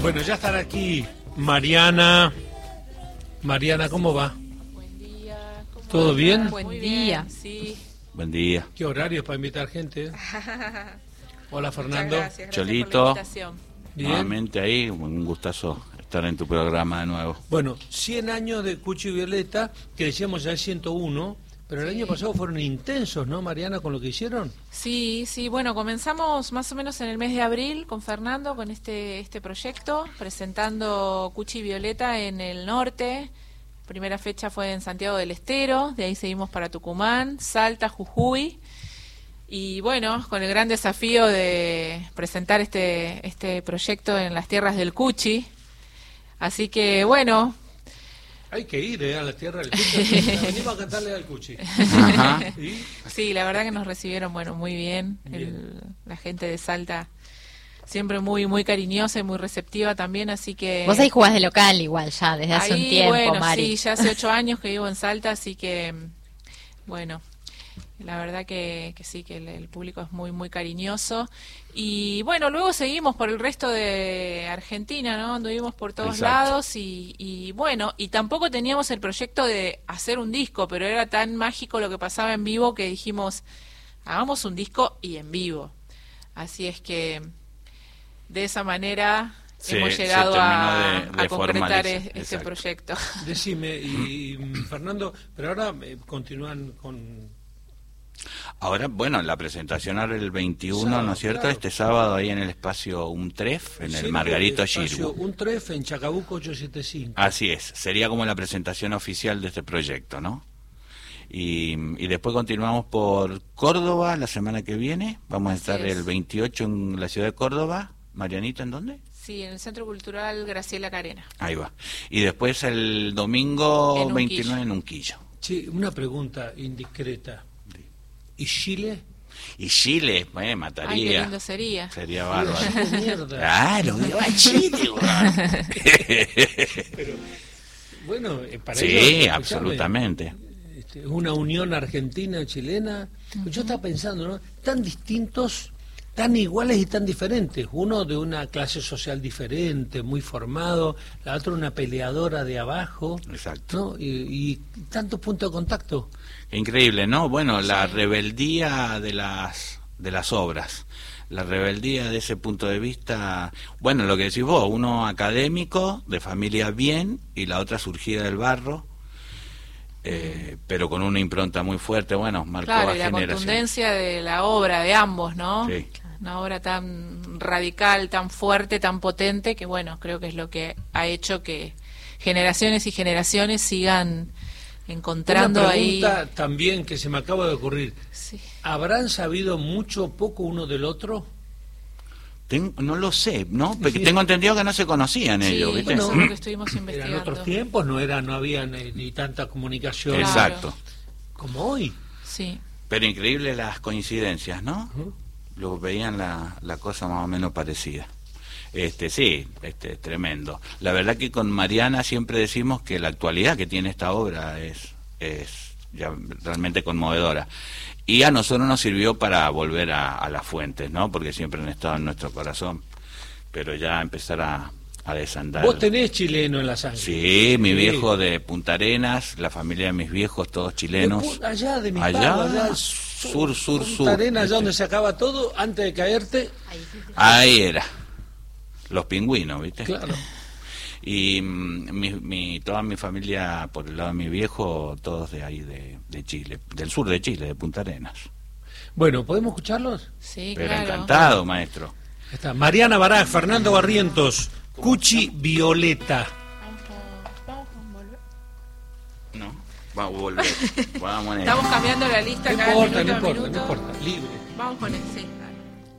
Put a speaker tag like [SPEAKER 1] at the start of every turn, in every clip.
[SPEAKER 1] Bueno, ya estará aquí Mariana. Mariana, ¿cómo va?
[SPEAKER 2] Buen día.
[SPEAKER 1] ¿Todo bien?
[SPEAKER 2] Buen
[SPEAKER 3] Muy
[SPEAKER 2] día.
[SPEAKER 3] bien.
[SPEAKER 2] Sí.
[SPEAKER 4] Buen día.
[SPEAKER 1] ¿Qué horarios para invitar gente? Hola, Fernando.
[SPEAKER 2] Muchas gracias
[SPEAKER 4] Cholito.
[SPEAKER 2] por la invitación.
[SPEAKER 1] Bien.
[SPEAKER 4] Nuevamente ahí, un gustazo estar en tu programa de nuevo.
[SPEAKER 1] Bueno, 100 años de Cuchi y Violeta, que decíamos ya es 101, pero el año pasado fueron intensos, ¿no, Mariana, con lo que hicieron?
[SPEAKER 2] Sí, bueno, comenzamos más o menos en el mes de abril con Fernando, con este proyecto, presentando Cuchi y Violeta en el norte. Primera fecha fue en Santiago del Estero, de ahí seguimos para Tucumán, Salta, Jujuy. Y bueno, con el gran desafío de presentar este proyecto en las tierras del Cuchi. Así que bueno.
[SPEAKER 1] Hay que ir a la tierra del Cuchi. Venimos a cantarle al Cuchi.
[SPEAKER 4] Ajá.
[SPEAKER 1] ¿Sí?
[SPEAKER 2] Sí, la verdad que nos recibieron muy bien. La gente de Salta siempre muy cariñosa y muy receptiva también, así que...
[SPEAKER 3] Vos ahí jugás de local igual ya, desde hace un tiempo,
[SPEAKER 2] bueno,
[SPEAKER 3] Mari.
[SPEAKER 2] sí, ya hace 8 años que vivo en Salta, así que, bueno, la verdad que sí, que el público es muy cariñoso. Y bueno, luego seguimos por el resto de Argentina, ¿no? Anduvimos por todos
[SPEAKER 4] Exacto.
[SPEAKER 2] lados y bueno, y tampoco teníamos el proyecto de hacer un disco, pero era tan mágico lo que pasaba en vivo que dijimos, hagamos un disco y en vivo. Así es que de esa manera hemos llegado a concretar
[SPEAKER 4] formalizar.
[SPEAKER 2] este
[SPEAKER 4] Exacto.
[SPEAKER 2] proyecto.
[SPEAKER 1] Decime, y Fernando, pero ahora continúan con...
[SPEAKER 4] Ahora, bueno, la presentación ahora el 21,
[SPEAKER 1] Sábado,
[SPEAKER 4] ¿no es cierto?
[SPEAKER 1] claro.
[SPEAKER 4] Este sábado ahí en el espacio Untref, en el Margarito Girgu.
[SPEAKER 1] Un tref en Chacabuco 875.
[SPEAKER 4] Así es, sería como la presentación oficial de este proyecto, ¿no? Y después continuamos por Córdoba la semana que viene. Vamos a
[SPEAKER 2] Así
[SPEAKER 4] estar
[SPEAKER 2] es.
[SPEAKER 4] el 28 en la ciudad de Córdoba. Marianita, ¿en dónde?
[SPEAKER 2] Sí, en el Centro Cultural Graciela Carena.
[SPEAKER 4] Ahí va. Y después el domingo
[SPEAKER 2] En Unquillo.
[SPEAKER 4] 29 en Unquillo.
[SPEAKER 1] Sí, una pregunta indiscreta. ¿Y Chile?
[SPEAKER 4] Y Chile,
[SPEAKER 2] Ay, qué
[SPEAKER 4] mataría.
[SPEAKER 2] lindo sería.
[SPEAKER 4] Sería bárbaro.
[SPEAKER 1] Chile, mierda.
[SPEAKER 4] Claro, viva Chile, weón.
[SPEAKER 1] Pero, bueno, para
[SPEAKER 4] Sí,
[SPEAKER 1] ellos, escuchame,
[SPEAKER 4] absolutamente.
[SPEAKER 1] Una unión argentina-chilena. Yo estaba pensando, ¿no? Tan distintos, tan iguales y tan diferentes. Uno de una clase social diferente, muy formado, la otra una peleadora de abajo,
[SPEAKER 4] Exacto.
[SPEAKER 1] ¿no? Y tantos puntos de contacto.
[SPEAKER 4] Increíble, ¿no? Bueno, la
[SPEAKER 2] Sí.
[SPEAKER 4] rebeldía de las obras, la rebeldía de ese punto de vista, bueno, lo que decís vos, uno académico, de familia bien, y la otra surgida del barro, pero con una impronta muy fuerte, bueno, marcó
[SPEAKER 2] Claro,
[SPEAKER 4] a
[SPEAKER 2] y la
[SPEAKER 4] generaciones.
[SPEAKER 2] contundencia de la obra de ambos, ¿no?
[SPEAKER 4] Sí.
[SPEAKER 2] Una obra tan radical, tan fuerte, tan potente, que bueno, creo que es lo que ha hecho que generaciones y generaciones sigan encontrando
[SPEAKER 1] Una
[SPEAKER 2] ahí...
[SPEAKER 1] pregunta también que se me acaba de ocurrir.
[SPEAKER 2] Sí.
[SPEAKER 1] ¿Habrán sabido mucho o poco uno del otro?
[SPEAKER 4] No lo sé, ¿no? Porque tengo entendido que no se conocían
[SPEAKER 2] Sí,
[SPEAKER 4] ellos, ¿viste?
[SPEAKER 2] eso es lo que estuvimos
[SPEAKER 1] Eran
[SPEAKER 2] investigando.
[SPEAKER 1] otros tiempos, no había ni tanta comunicación
[SPEAKER 2] Claro.
[SPEAKER 4] Exacto.
[SPEAKER 1] como hoy.
[SPEAKER 2] Sí.
[SPEAKER 4] Pero increíble las coincidencias, ¿no?
[SPEAKER 1] Ujú.
[SPEAKER 4] Luego veían la cosa más o menos parecida. Sí, tremendo. La verdad que con Mariana siempre decimos que la actualidad que tiene esta obra es ya realmente conmovedora. Y a nosotros nos sirvió para volver a las fuentes, ¿no? Porque siempre han estado en nuestro corazón. Pero ya empezar a desandar.
[SPEAKER 1] Vos tenés chileno en la sangre.
[SPEAKER 4] Sí, mi viejo de Punta Arenas, la familia de mis viejos, todos chilenos.
[SPEAKER 1] Allá de mi
[SPEAKER 4] Allá,
[SPEAKER 1] padre, allá
[SPEAKER 4] sur,
[SPEAKER 1] Punta Arenas, allá
[SPEAKER 4] ¿viste?
[SPEAKER 1] donde se acaba todo, antes de caerte.
[SPEAKER 4] Ahí era. Los pingüinos, ¿viste?
[SPEAKER 1] Claro.
[SPEAKER 4] Y toda mi familia, por el lado de mi viejo, todos de ahí, de Chile, del sur de Chile, de Punta Arenas.
[SPEAKER 1] Bueno, ¿podemos escucharlos?
[SPEAKER 2] Sí,
[SPEAKER 4] Pero
[SPEAKER 2] claro.
[SPEAKER 4] encantado, maestro.
[SPEAKER 1] Ahí está. Mariana Baraj, Fernando Barrientos, Cuchi Violeta.
[SPEAKER 2] Vamos con volver.
[SPEAKER 4] No, vamos a volver. Vamos en
[SPEAKER 2] Estamos cambiando la lista
[SPEAKER 1] No
[SPEAKER 2] cada
[SPEAKER 1] importa, no
[SPEAKER 2] minuto a
[SPEAKER 1] importa,
[SPEAKER 2] minuto.
[SPEAKER 1] no importa, libre.
[SPEAKER 2] Vamos con el sí. dale.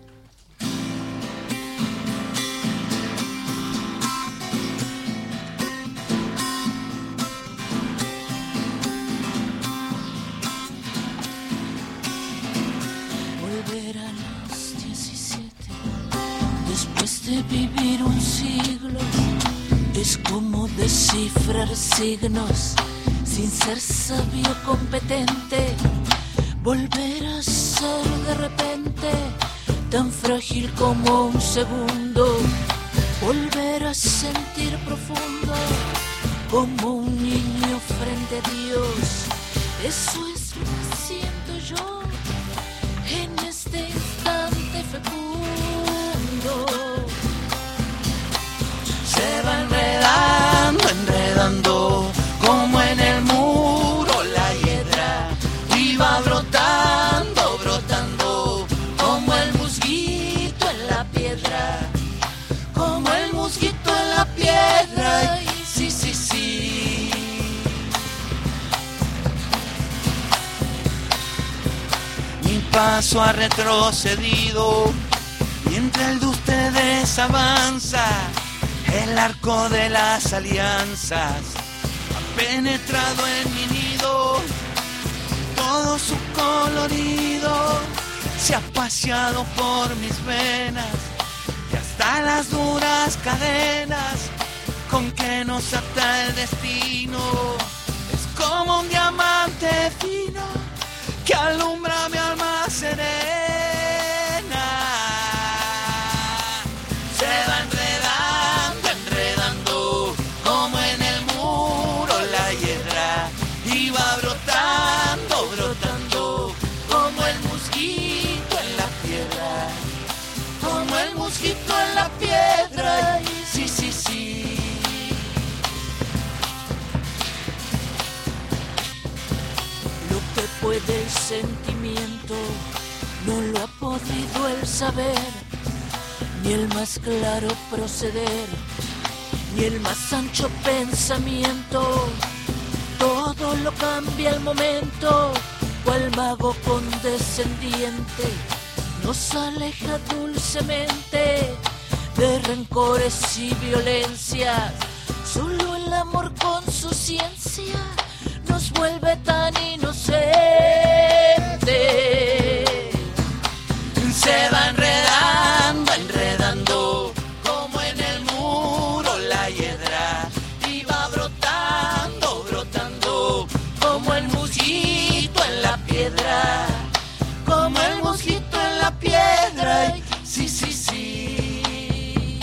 [SPEAKER 5] Volver a los 17, después de vivir un siglo, es como descifrar signos sin ser sabio competente. Volver a ser de repente tan frágil como un segundo, volver a sentir profundo como un niño frente a Dios. Eso es lo que siento yo en este instante fecundo. Se va enredando, enredando, como en el muro la hiedra, y va brotando, brotando, como el musguito en la piedra, como el musguito en la piedra. Sí, sí, sí. Mi paso ha retrocedido mientras el de ustedes avanza. El arco de las alianzas ha penetrado en mi nido, todo su colorido se ha paseado por mis venas y hasta las duras cadenas con que nos ata el destino. Es como un diamante fino que alumbra mi alma serena. Se va enredando, enredando, como en el muro la hiedra, y va brotando, brotando, como el musguito en la piedra, como el musguito en la piedra. Sí, sí, sí. Lo que puede el sentimiento no lo ha podido el saber, ni el más claro proceder, ni el más ancho pensamiento. Todo lo cambia al momento, cual mago condescendiente nos aleja dulcemente de rencores y violencias. Solo el amor con su ciencia nos vuelve tan inocentes. Se va enredando, enredando, como en el muro la hiedra, y va brotando, brotando, como el musguito en la piedra, como el musguito en la piedra. Sí, sí, sí.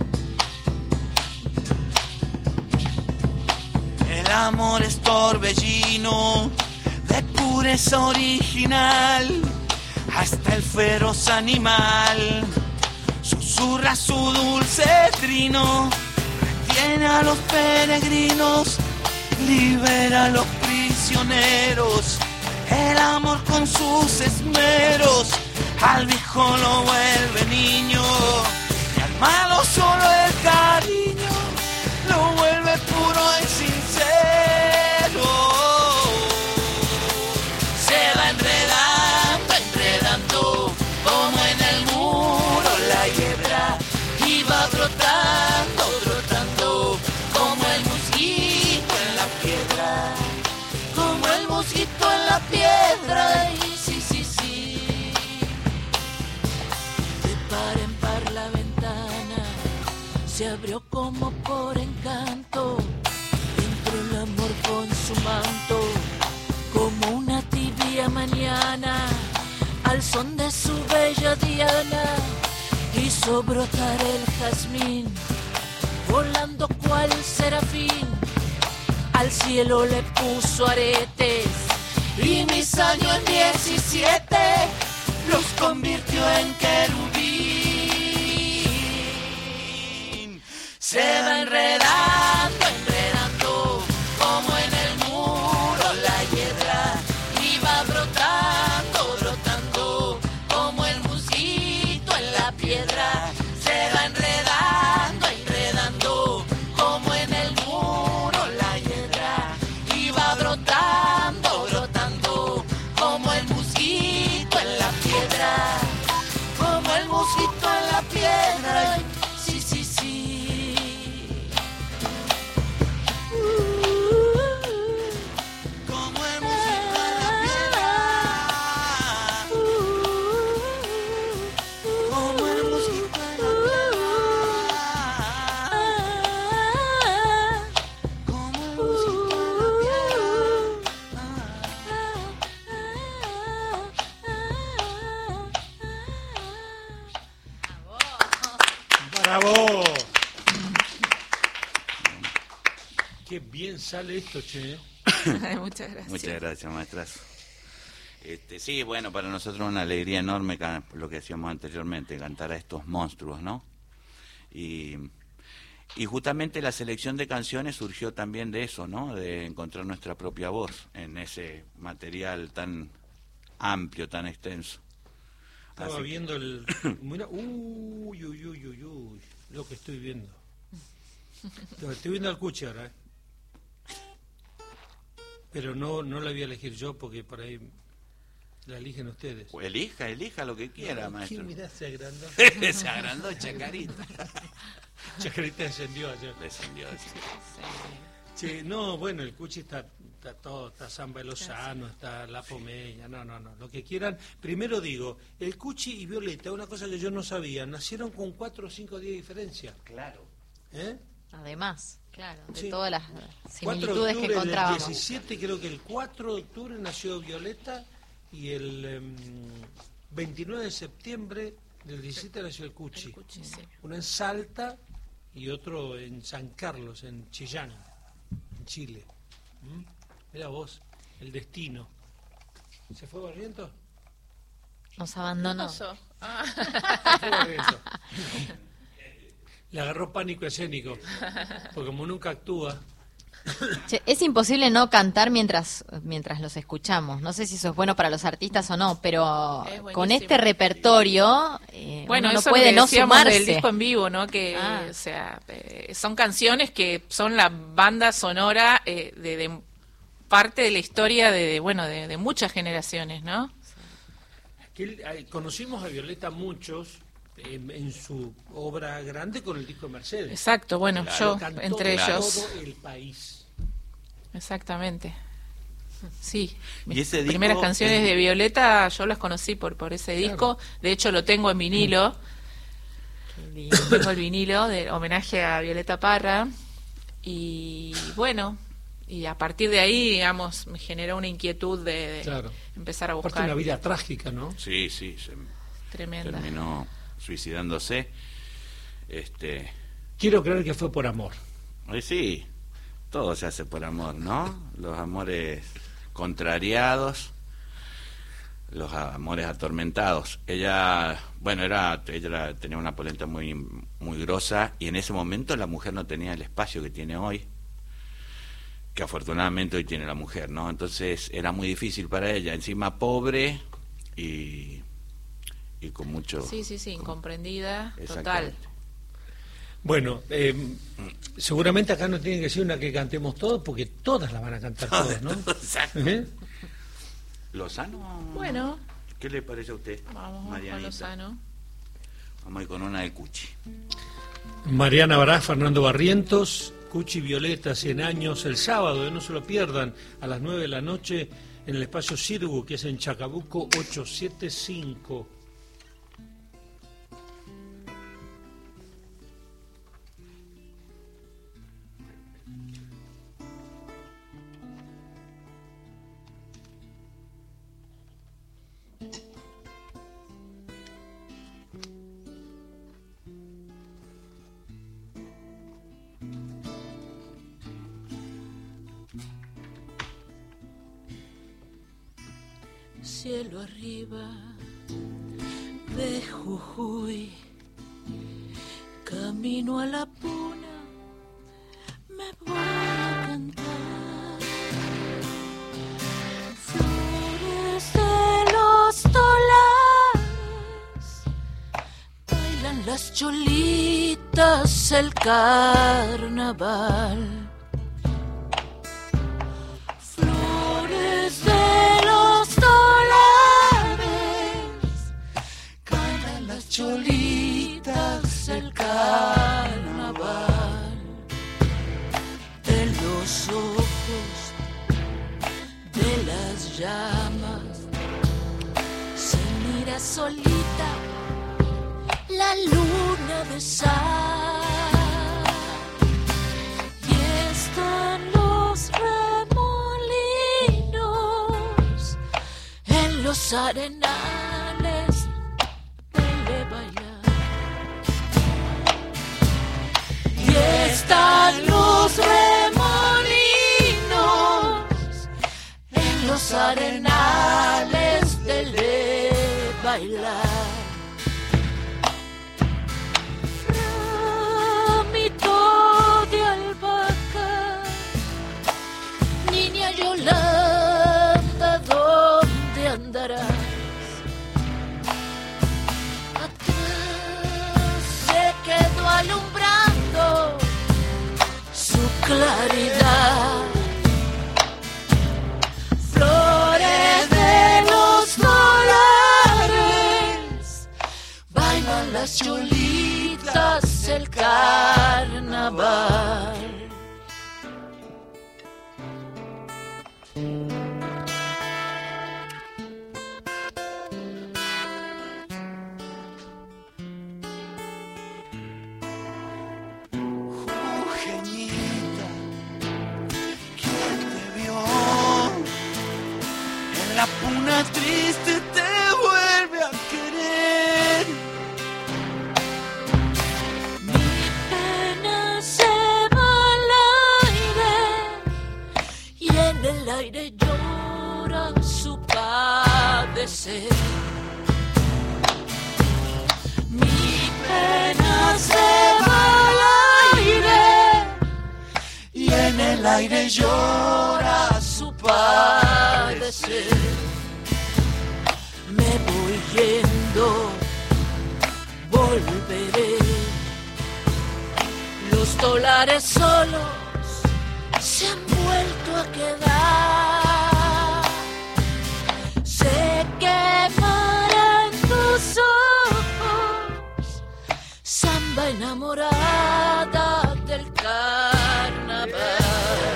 [SPEAKER 5] El amor es torbellino de pureza original. Hasta el feroz animal susurra su dulce trino, retiene a los peregrinos, libera a los prisioneros. El amor con sus esmeros al viejo lo vuelve niño, y al malo solo el cariño lo vuelve puro y sincero. Se va enredando, enredando, como en el muro la hiedra, y va brotando, brotando, como el musguito en la piedra, como el musguito en la piedra. Y sí, sí, sí. De par en par la ventana se abrió como por encanto, entró el amor con su manto, como una tibia mañana, al son de su bella diana, hizo brotar el jazmín, volando cual serafín, al cielo le puso aretes, y mis años en 17 los convirtió en querubín. Se va enredando, enredando, como en el muro la hiedra, y va brotando, brotando, como el musguito en la piedra. Se va enredando, enredando, como en el muro la hiedra, y va brotando, brotando, como el musguito en la piedra, como el musguito en la piedra. Sí, sí, sí.
[SPEAKER 1] Qué bien sale esto, che.
[SPEAKER 2] Muchas gracias.
[SPEAKER 4] Muchas gracias, maestras. Sí, bueno, para nosotros es una alegría enorme lo que decíamos anteriormente, cantar a estos monstruos, ¿no? Y justamente la selección de canciones surgió también de eso, ¿no? De encontrar nuestra propia voz en ese material tan amplio, tan extenso.
[SPEAKER 1] Estaba viendo el... Mira, uy, lo que estoy viendo. Estoy viendo al Cuchi ahora, Pero no la voy a elegir yo porque por ahí la eligen ustedes.
[SPEAKER 4] Pues elija lo que quiera, maestro.
[SPEAKER 1] Mirá, se agrandó.
[SPEAKER 4] Se agrandó Chacarita.
[SPEAKER 1] Chacarita descendió ayer.
[SPEAKER 4] Descendió.
[SPEAKER 1] Sí, no, bueno, el Cuchi está todo, está Samba Lozano, está La Pomeña, no, lo que quieran. Primero digo, el Cuchi y Violeta, una cosa que yo no sabía, nacieron con 4 o 5 días de diferencia.
[SPEAKER 4] Claro.
[SPEAKER 3] Además, claro, de
[SPEAKER 1] sí.
[SPEAKER 3] todas las similitudes que encontrábamos.
[SPEAKER 1] El 17, creo que el 4 de octubre nació Violeta y el 29 de septiembre del 17 nació el Cuchi.
[SPEAKER 2] Sí.
[SPEAKER 1] Uno en Salta y otro en San Carlos, en Chillán, en Chile. Mira vos, el destino. ¿Se fue Barrientos?
[SPEAKER 3] Nos abandonó.
[SPEAKER 1] Se fue Barrientos. Le agarró pánico escénico, porque como nunca actúa.
[SPEAKER 3] Che, es imposible no cantar mientras los escuchamos. No sé si eso es bueno para los artistas o no, pero con este repertorio
[SPEAKER 2] bueno,
[SPEAKER 3] uno no
[SPEAKER 2] eso
[SPEAKER 3] puede no sumarse.
[SPEAKER 2] Del disco en vivo, ¿no? Que o sea, son canciones que son la banda sonora de parte de la historia de muchas generaciones, ¿no?
[SPEAKER 1] Conocimos a Violeta muchos en su obra grande con el disco de Mercedes.
[SPEAKER 2] Exacto, bueno,
[SPEAKER 1] Claro,
[SPEAKER 2] yo entre ellos.
[SPEAKER 1] Todo el país.
[SPEAKER 2] Exactamente. Sí,
[SPEAKER 4] ¿Y
[SPEAKER 2] mis
[SPEAKER 4] ese
[SPEAKER 2] primeras
[SPEAKER 4] disco
[SPEAKER 2] canciones de Violeta yo las conocí por ese disco. De hecho lo tengo en vinilo. Tengo el vinilo de homenaje a Violeta Parra. Y bueno, y a partir de ahí, digamos, me generó una inquietud de empezar a buscar.
[SPEAKER 1] Aparte una vida trágica, ¿no?
[SPEAKER 4] Sí,
[SPEAKER 2] Tremenda.
[SPEAKER 4] terminó suicidándose.
[SPEAKER 1] Quiero creer que fue por amor.
[SPEAKER 4] Sí, todo se hace por amor, ¿no? Los amores contrariados, los amores atormentados. Ella tenía una polenta muy grosa, y en ese momento la mujer no tenía el espacio que tiene hoy, que afortunadamente hoy tiene la mujer, ¿no? Entonces era muy difícil para ella, encima pobre y con mucho...
[SPEAKER 2] Sí, incomprendida, total.
[SPEAKER 1] Bueno, seguramente acá no tiene que ser una que cantemos todos, porque todas la van a cantar todas, ¿no?
[SPEAKER 4] Exacto. ¿Lozano?
[SPEAKER 2] Bueno.
[SPEAKER 4] ¿Qué le parece a usted,
[SPEAKER 2] Vamos
[SPEAKER 4] Marianita?
[SPEAKER 2] con Lozano.
[SPEAKER 4] Vamos a ir con una de Cuchi.
[SPEAKER 1] Mariana Bará, Fernando Barrientos, Cuchi Violeta, 100 años, el sábado, no se lo pierdan, a las 9 de la noche, en el espacio Sirgu, que es en Chacabuco 875.
[SPEAKER 6] Cielo arriba de Jujuy, camino a la Puna, me voy a cantar flores de los dólares, bailan las cholitas el carnaval. Cholitas el carnaval, de los ojos de las llamas se mira solita la luna de sal, y están los remolinos en los arenales están los remolinos claridad. Flores de los dólares, bailan las cholitas el carnaval.
[SPEAKER 5] La puna triste te vuelve a querer.
[SPEAKER 6] Mi pena se va al aire y en el aire llora su padecer. Mi pena se va al aire y en el aire llora su padecer. Me voy yendo, volveré. Los dólares solos se han vuelto a quedar. Se quemarán tus ojos, samba enamorada del carnaval.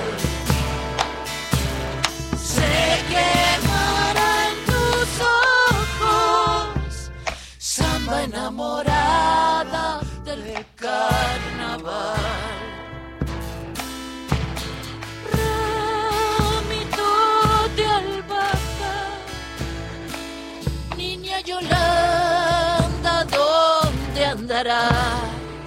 [SPEAKER 6] Se quemará en tus ojos, samba enamorada del carnaval. Ramito de albahaca, niña Yolanda, ¿dónde andarás?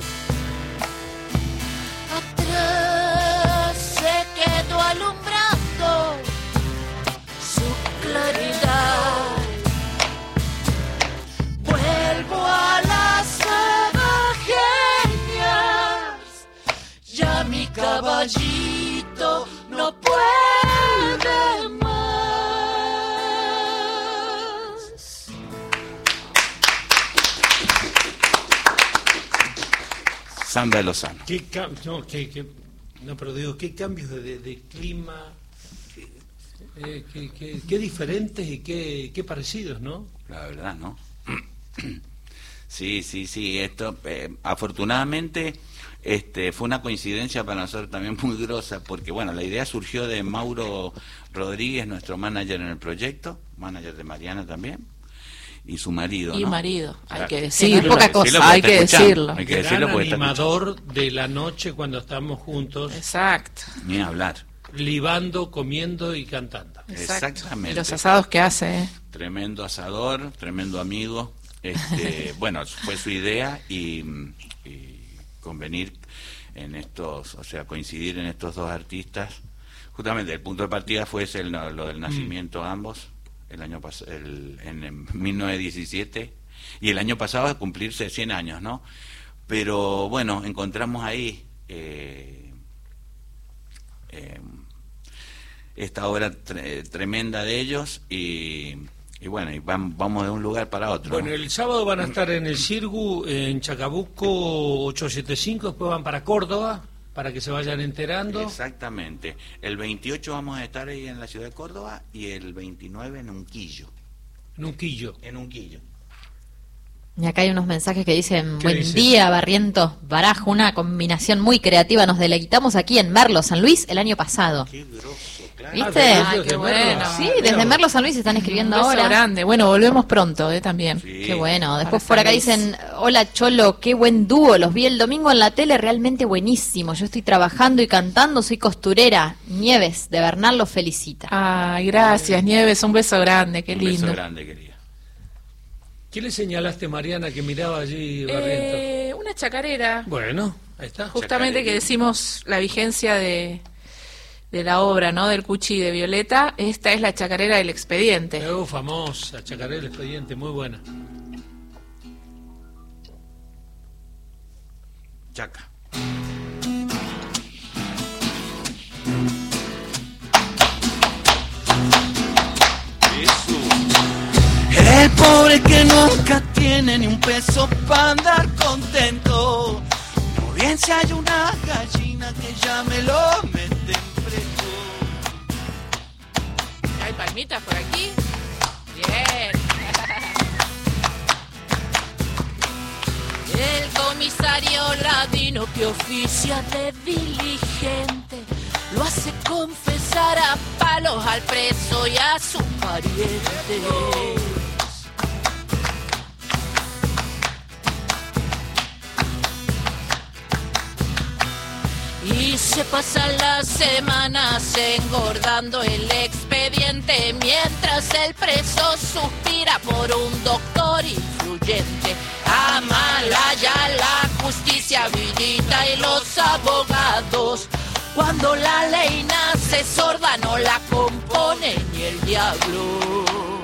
[SPEAKER 6] Atrás se quedó alumbrando su claridad. Vuelvo a las abajeñas, ya mi caballito no puede más.
[SPEAKER 4] Sandra Lozano.
[SPEAKER 1] Pero digo, qué cambios de clima, qué diferentes y qué parecidos, ¿no?
[SPEAKER 4] La verdad, ¿no? Sí, esto afortunadamente fue una coincidencia para nosotros también muy grosa, porque bueno, la idea surgió de Mauro Rodríguez, nuestro manager en el proyecto, manager de Mariana también, y su marido,
[SPEAKER 2] y
[SPEAKER 4] ¿no?
[SPEAKER 2] marido,
[SPEAKER 4] O sea,
[SPEAKER 2] hay que decirlo,
[SPEAKER 3] poca cosa,
[SPEAKER 2] hay que decirlo.
[SPEAKER 4] Hay que decirlo
[SPEAKER 1] Gran
[SPEAKER 4] porque está
[SPEAKER 1] animador de la noche cuando estamos juntos,
[SPEAKER 2] Exacto.
[SPEAKER 4] ni hablar.
[SPEAKER 1] libando, comiendo y cantando.
[SPEAKER 4] Exactamente.
[SPEAKER 2] Y los asados que hace, ¿eh?
[SPEAKER 4] Tremendo asador, tremendo amigo. Bueno, fue su idea y convenir en estos, o sea, coincidir en estos dos artistas. Justamente el punto de partida fue lo del nacimiento ambos, el año en 1917, y el año pasado a cumplirse 100 años, ¿no? Pero bueno, encontramos ahí esta obra tremenda de ellos y bueno, y vamos de un lugar para otro.
[SPEAKER 1] Bueno, el sábado van a estar en el Cirgu, en Chacabuco 875, después van para Córdoba, para que se vayan enterando.
[SPEAKER 4] Exactamente. El 28 vamos a estar ahí en la ciudad de Córdoba y el 29 en Unquillo.
[SPEAKER 1] En Unquillo.
[SPEAKER 4] En Unquillo.
[SPEAKER 3] Y acá hay unos mensajes que dicen:
[SPEAKER 1] ¿Qué
[SPEAKER 3] buen
[SPEAKER 1] dice?
[SPEAKER 3] día, Barrientos Barajo, una combinación muy creativa. Nos deleitamos aquí en Merlo, San Luis, el año pasado.
[SPEAKER 4] Qué grosso, claro.
[SPEAKER 3] ¿Viste?
[SPEAKER 2] Ay, qué bueno.
[SPEAKER 3] Sí, desde Merlo, San Luis están escribiendo
[SPEAKER 2] Un beso
[SPEAKER 3] ahora.
[SPEAKER 2] grande. Bueno, volvemos pronto, también.
[SPEAKER 4] Sí.
[SPEAKER 3] Qué bueno. Después
[SPEAKER 2] Para
[SPEAKER 3] por acá
[SPEAKER 2] San Luis.
[SPEAKER 3] dicen: hola Cholo, qué buen dúo. Los vi el domingo en la tele, realmente buenísimo. Yo estoy trabajando y cantando, soy costurera. Nieves, de Bernal, los felicita.
[SPEAKER 2] Ay, gracias, Nieves, un beso grande, qué
[SPEAKER 4] Un
[SPEAKER 2] lindo.
[SPEAKER 4] beso grande, querida.
[SPEAKER 1] ¿Qué le señalaste, Mariana, que miraba allí Barrientos?
[SPEAKER 2] Una chacarera.
[SPEAKER 1] Bueno, ahí está.
[SPEAKER 2] Justamente
[SPEAKER 4] Chacarera.
[SPEAKER 2] que decimos la vigencia de la obra, ¿no? Del Cuchi de Violeta. Esta es la chacarera del expediente.
[SPEAKER 1] Famosa, Chacarera del Expediente, muy buena.
[SPEAKER 4] Chaca.
[SPEAKER 5] El pobre que nunca tiene ni un peso para andar contento. No bien si hay una gallina que ya me lo metió.
[SPEAKER 6] Mario Ladino que oficia de diligente, lo hace confesar a palos al preso y a sus parientes. Y se pasan las semanas engordando el expediente, mientras el preso suspira por un doctor influyente. Amalaya la justicia habilita y los abogados. Cuando la ley nace sorda no la compone ni el diablo.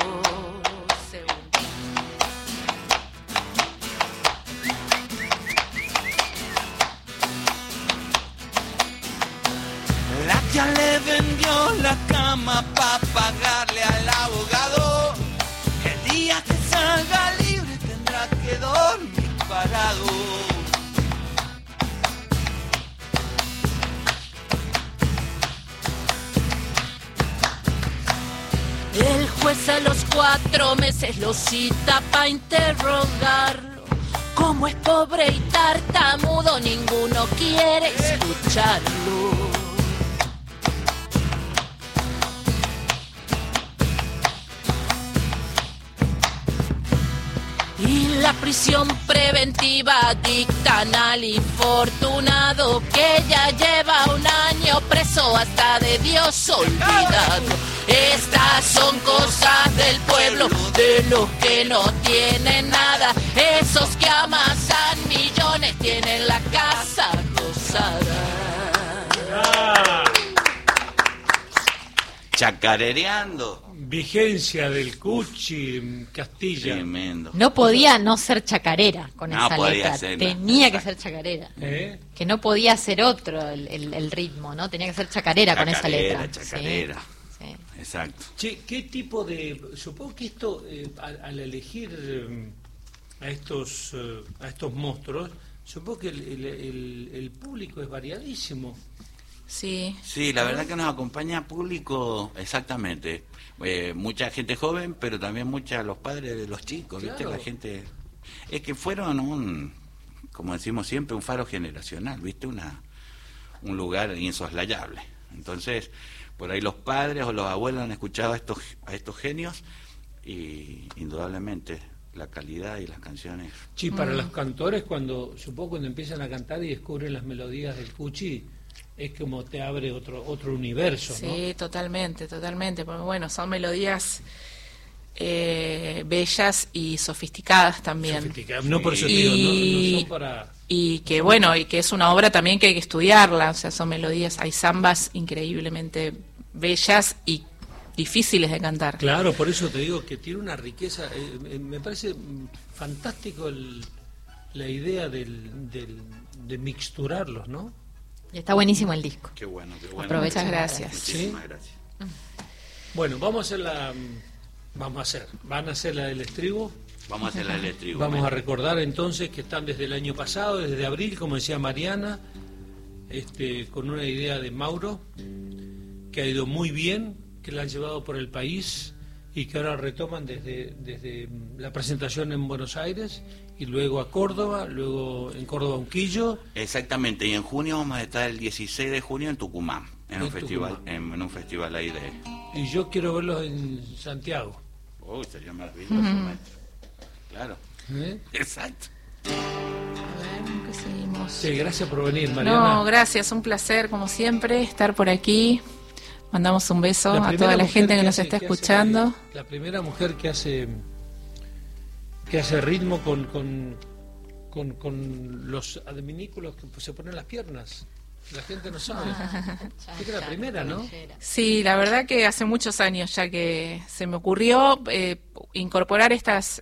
[SPEAKER 5] La que le vendió la cama pa' pagarle al abogado, el día que salga libre tendrá que dormir parado.
[SPEAKER 6] El juez a los 4 meses lo cita pa' interrogarlo. Como es pobre y tartamudo, ninguno quiere escucharlo. Y la prisión preventiva dictan al infortunado que ya lleva un año preso hasta de Dios olvidado. Estas son cosas del pueblo, de los que no tienen nada. Esos que amasan millones tienen la casa gozada.
[SPEAKER 4] Chacarereando.
[SPEAKER 1] Vigencia del Cuchi, Castilla.
[SPEAKER 4] Tremendo.
[SPEAKER 3] No podía no ser chacarera con
[SPEAKER 4] No
[SPEAKER 3] esa
[SPEAKER 4] podía
[SPEAKER 3] letra.
[SPEAKER 4] ser,
[SPEAKER 3] Tenía que
[SPEAKER 4] exacto.
[SPEAKER 3] ser chacarera.
[SPEAKER 1] ¿Eh?
[SPEAKER 3] Que no podía ser otro el ritmo, ¿no? Tenía que ser chacarera con esa letra.
[SPEAKER 4] Chacarera.
[SPEAKER 3] Sí, sí.
[SPEAKER 4] Exacto.
[SPEAKER 1] Che, ¿qué tipo de...? Supongo que esto, al elegir a estos monstruos, supongo que el público es variadísimo.
[SPEAKER 2] Sí.
[SPEAKER 4] Sí, la verdad que nos acompaña público, exactamente. Mucha gente joven, pero también los padres de los chicos, ¿viste?
[SPEAKER 1] Claro.
[SPEAKER 4] La gente... Es que fueron como decimos siempre, un faro generacional, ¿viste? Un lugar insoslayable. Entonces, por ahí los padres o los abuelos han escuchado a estos genios y indudablemente la calidad y las canciones.
[SPEAKER 1] Sí, para los cantores, cuando empiezan a cantar y descubren las melodías del Cuchi, es como te abre otro universo, ¿no?
[SPEAKER 2] Sí, totalmente, porque bueno, son melodías bellas y sofisticadas también.
[SPEAKER 1] No, por eso digo, no son para...
[SPEAKER 2] Y que bueno, y que es una obra también que hay que estudiarla, o sea, son melodías, hay zambas increíblemente bellas y difíciles de cantar.
[SPEAKER 1] Claro, por eso te digo que tiene una riqueza, me parece fantástico la idea de mixturarlos, ¿no?
[SPEAKER 3] Y está buenísimo el disco.
[SPEAKER 4] Qué bueno, qué bueno.
[SPEAKER 3] Aprovecha.
[SPEAKER 2] Muchas gracias.
[SPEAKER 4] Muchísimas gracias.
[SPEAKER 1] Bueno, van a hacer la del estribo.
[SPEAKER 4] Vamos a hacer la eléctrica.
[SPEAKER 1] Vamos a recordar entonces que están desde el año pasado, desde abril, como decía Mariana, con una idea de Mauro, que ha ido muy bien, que la han llevado por el país y que ahora retoman desde la presentación en Buenos Aires y luego a Córdoba, luego en Córdoba Unquillo.
[SPEAKER 4] Exactamente, y en junio vamos a estar el 16 de junio en Tucumán, en un festival ahí de...
[SPEAKER 1] Y yo quiero verlos en Santiago.
[SPEAKER 4] Uy, sería maravilloso, maestro. Claro,
[SPEAKER 1] ¿Eh?
[SPEAKER 4] exacto.
[SPEAKER 2] A ver, ¿qué seguimos?
[SPEAKER 1] Sí, gracias por venir, Mariana.
[SPEAKER 2] No, gracias, un placer como siempre estar por aquí. Mandamos un beso
[SPEAKER 1] La
[SPEAKER 2] a
[SPEAKER 1] primera
[SPEAKER 2] toda la
[SPEAKER 1] mujer
[SPEAKER 2] gente que nos
[SPEAKER 1] hace-
[SPEAKER 2] está
[SPEAKER 1] que
[SPEAKER 2] escuchando.
[SPEAKER 1] hace- la primera mujer que hace ritmo con los adminículos que se ponen en las piernas. La gente no sabe. Es que la primera, ¿no?
[SPEAKER 2] Sí, la verdad que hace muchos años ya que se me ocurrió incorporar estas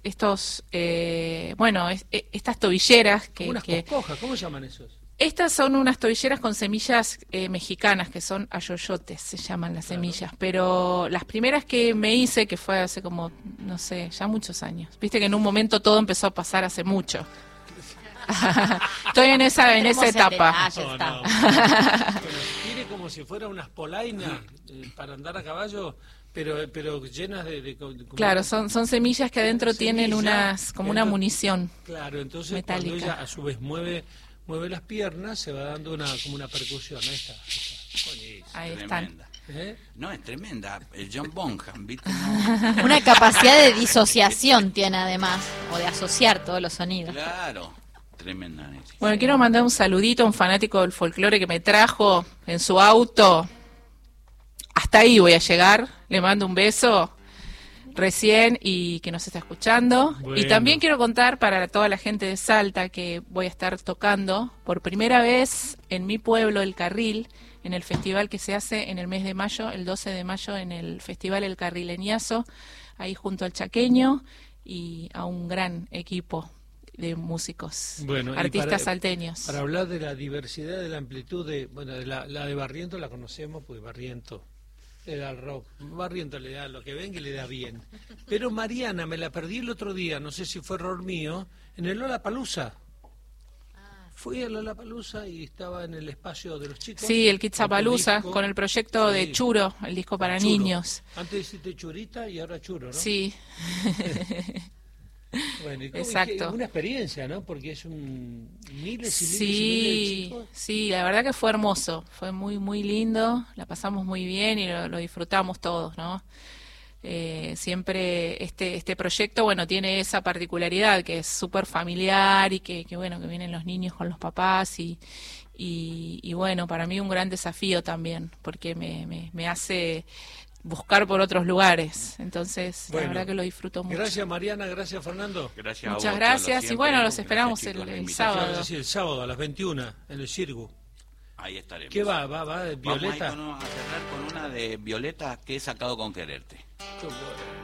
[SPEAKER 2] tobilleras
[SPEAKER 1] Como unas coscojas, ¿cómo llaman esos?
[SPEAKER 2] Estas son unas tobilleras con semillas mexicanas, que son ayoyotes, se llaman las semillas. Pero las primeras que me hice, que fue hace como, no sé, ya muchos años. Viste que en un momento todo empezó a pasar hace mucho. Estoy en esa etapa.
[SPEAKER 1] Bueno, tiene como como si fuera unas polainas para andar a caballo, pero llenas de
[SPEAKER 2] claro, son semillas que adentro tienen una munición.
[SPEAKER 1] Claro, entonces
[SPEAKER 2] metálica.
[SPEAKER 1] Cuando ella a su vez mueve las piernas, se va dando como una percusión. Ahí está.
[SPEAKER 2] Ahí están.
[SPEAKER 4] No, es tremenda. El John Bonham, ¿viste?
[SPEAKER 3] No. Una capacidad de disociación tiene además, o de asociar todos los sonidos.
[SPEAKER 4] Claro, tremenda.
[SPEAKER 2] Bueno, quiero mandar un saludito a un fanático del folclore que me trajo en su auto. Hasta ahí voy a llegar. Le mando un beso recién y que nos está escuchando. Bueno. Y también quiero contar para toda la gente de Salta que voy a estar tocando por primera vez en mi pueblo, El Carril, en el festival que se hace en el mes de mayo, el 12 de mayo, en el Festival El Carrileñazo, ahí junto al Chaqueño y a un gran equipo de músicos, artistas salteños.
[SPEAKER 1] Para hablar de la diversidad, de la amplitud, la de Barrientos la conocemos, pues Barrientos le da el rock, Barrientos le da lo que venga y le da bien. Pero Mariana me la perdí el otro día, no sé si fue error mío, en el Lollapalooza. Fui a Lollapalooza y estaba en el espacio de los chicos.
[SPEAKER 2] Sí, el Kidzapalooza, con el proyecto de Churo, el disco para niños.
[SPEAKER 1] Antes hiciste Churita y ahora Churo, ¿no?
[SPEAKER 2] Sí.
[SPEAKER 1] Bueno,
[SPEAKER 2] exacto.
[SPEAKER 1] Una experiencia, ¿no? Porque es miles y miles
[SPEAKER 2] y
[SPEAKER 1] miles de chicos.
[SPEAKER 2] Sí, la verdad que fue hermoso, fue muy muy lindo, la pasamos muy bien y lo disfrutamos todos, ¿no? Siempre este proyecto, bueno, tiene esa particularidad que es súper familiar y que vienen los niños con los papás y bueno, para mí un gran desafío también, porque me hace buscar por otros lugares, entonces la verdad que lo disfruto mucho.
[SPEAKER 1] Gracias Mariana, gracias Fernando.
[SPEAKER 4] Gracias
[SPEAKER 2] Muchas
[SPEAKER 4] a vos,
[SPEAKER 2] gracias
[SPEAKER 4] Cholo,
[SPEAKER 2] y bueno, los
[SPEAKER 4] siempre.
[SPEAKER 2] esperamos
[SPEAKER 4] Gracias,
[SPEAKER 2] el
[SPEAKER 4] chicos,
[SPEAKER 2] sábado.
[SPEAKER 1] Sí, el sábado a las 21 en el Cirgu.
[SPEAKER 4] Ahí estaremos.
[SPEAKER 1] ¿Qué va de Violeta?
[SPEAKER 4] Vamos a cerrar con una de Violeta que he sacado con quererte.
[SPEAKER 1] Qué bueno.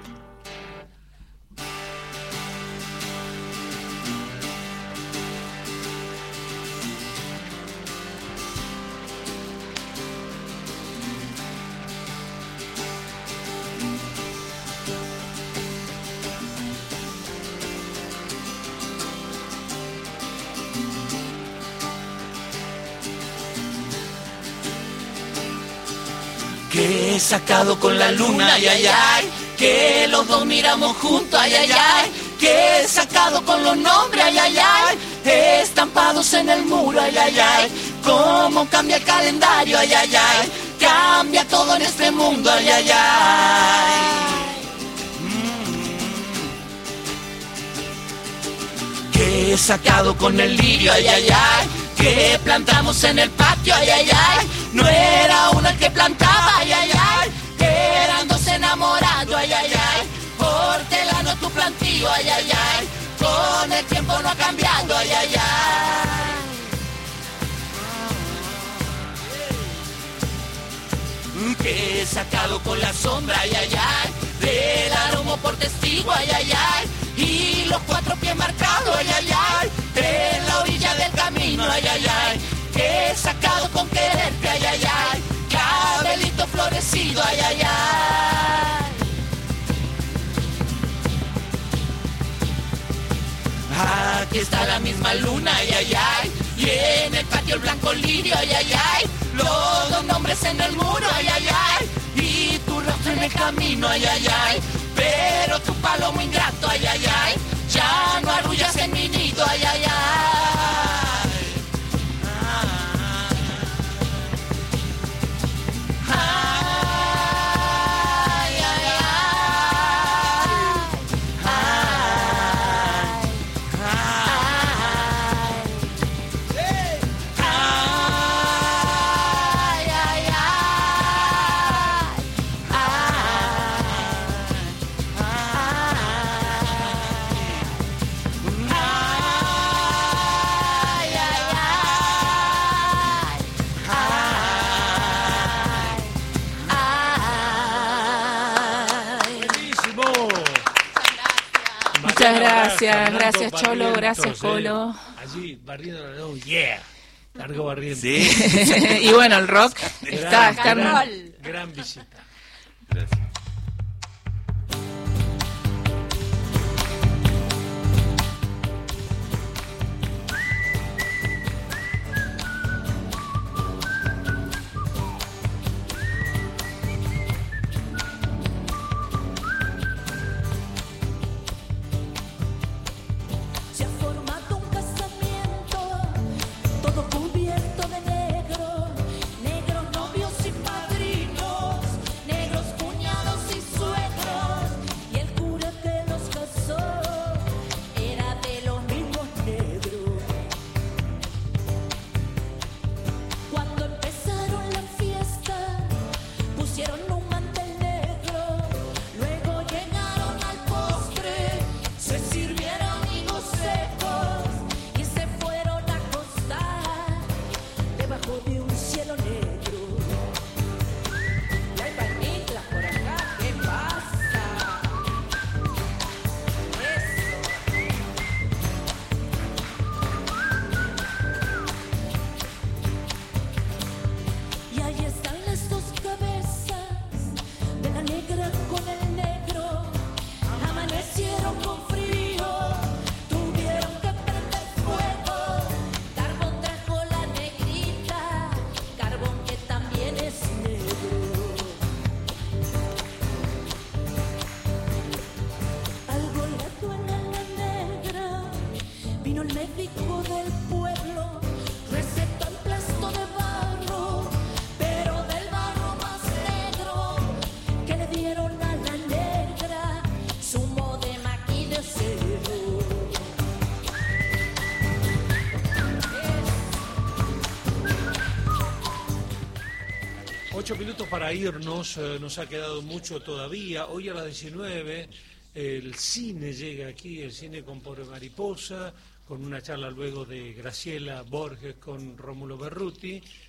[SPEAKER 5] Que he sacado con la luna, ay, ay, ay, que los dos miramos juntos, ay, ay, ay, que he sacado con los nombres, ay, ay, ay, estampados en el muro, ay, ay, ay, cómo cambia el calendario, ay, ay, ay, cambia todo en este mundo, ay, ay, ay. Que he sacado con el lirio, ay, ay, ay, que plantamos en el patio, ay, ay, ay, no era uno el que plantaba, ay, ay, ay, eran dos enamorados, ay, ay, ay, hortelano tu plantío, ay, ay, ay, con el tiempo no ha cambiado, ay, ay, ay. Que he sacado con la sombra, ay, ay, ay, del aroma por testigo, ay, ay, ay, y los 4 pies marcados, ay, ay, ay, en la orilla del camino, ay, ay, ay, que he sacado con quererte, ay, ay, ay, cabelito florecido, ay, ay, ay. Aquí está la misma luna, ay, ay, ay, y en el patio el blanco lirio, ay, ay, ay, los dos nombres en el muro, ay, ay, ay, y tu rostro en el camino, ay, ay, ay, pero tu palomo ingrato, ay, ay, ay, ya no arrullas en mi nido, ay, ay, ay.
[SPEAKER 2] Muchas gracias Cholo, gracias Colo.
[SPEAKER 1] Allí barriendo, yeah, largo barriendo.
[SPEAKER 4] Sí.
[SPEAKER 2] Y bueno, el rock está
[SPEAKER 1] gran visita.
[SPEAKER 4] Gracias.
[SPEAKER 1] 8 minutos para irnos, nos ha quedado mucho todavía. Hoy a las 19 el cine llega aquí, el cine con Pobre Mariposa, con una charla luego de Graciela Borges con Rómulo Berruti.